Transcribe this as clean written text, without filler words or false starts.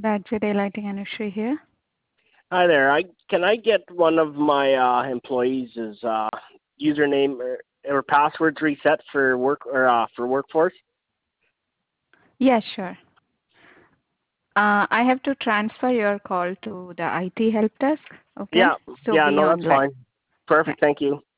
Badger Daylighting Anushree here. Hi there. Can I get one of my employees' username or passwords reset for work or for workforce? Yeah, sure. I have to transfer your call to the IT help desk. Okay, Yeah, so yeah, be no, that's online. fine. Yeah. Perfect. Thank you.